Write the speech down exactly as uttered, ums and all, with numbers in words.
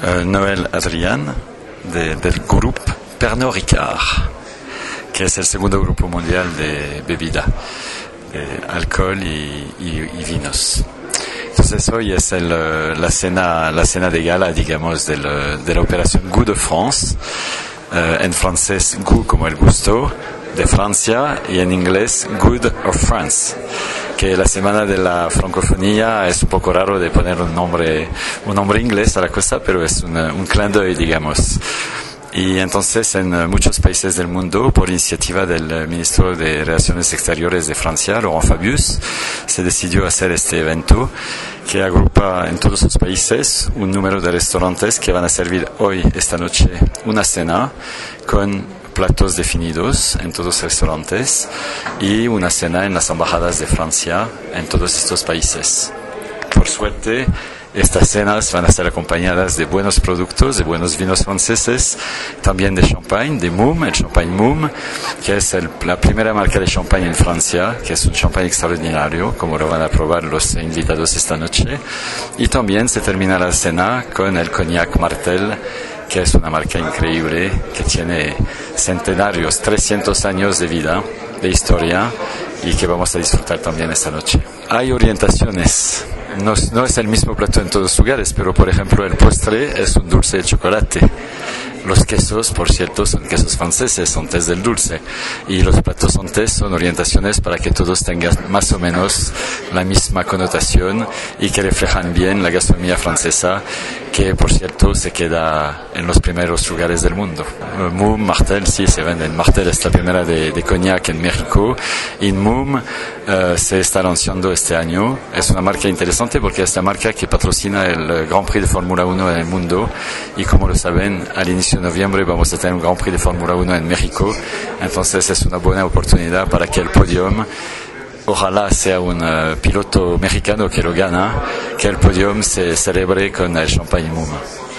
uh, Noël Adrián de, del grupo Pernod Ricard, que es el segundo grupo mundial de bebida, de alcohol y, y, y vinos. Entonces hoy es el, la cena la cena de gala, digamos, del, de la operación Goût de France, uh, en francés goût como el gusto de Francia y en inglés Good of France, que la semana de la francofonía es un poco raro de poner un nombre un nombre inglés a la cosa, pero es un, un clin d'œil, digamos. Y entonces en muchos países del mundo, por iniciativa del ministro de Relaciones Exteriores de Francia, Laurent Fabius, se decidió hacer este evento que agrupa en todos los países un número de restaurantes que van a servir hoy, esta noche, una cena con platos definidos en todos los restaurantes y una cena en las embajadas de Francia en todos estos países. Por suerte, estas cenas van a ser acompañadas de buenos productos, de buenos vinos franceses, también de champagne, de Mumm, el champagne Mumm, que es el, la primera marca de champagne en Francia, que es un champagne extraordinario, como lo van a probar los invitados esta noche. Y también se termina la cena con el cognac Martel, que es una marca increíble, que tiene centenarios, trescientos años de vida, de historia, y que vamos a disfrutar también esta noche. Hay orientaciones. No, no es el mismo plato en todos los lugares, pero por ejemplo el postre es un dulce de chocolate. Los quesos, por cierto, son quesos franceses, son tés del dulce. Y los platos son tés, son orientaciones para que todos tengan más o menos la misma connotación y que reflejan bien la gastronomía francesa, que por cierto se queda en los primeros lugares del mundo. Mumm, Martel, sí, se venden. Martel es la primera de, de cognac en México. Y Mumm uh, se está lanzando este año. Es una marca interesante porque es la marca que patrocina el Grand Prix de Fórmula uno en el mundo. Y como lo saben, al inicio de noviembre vamos a tener un Grand Prix de Fórmula uno en México. Entonces es una buena oportunidad para que el podium, ojalá sea un uh, piloto mexicano que lo gana, que el podium se celebre con el champagne Mumm.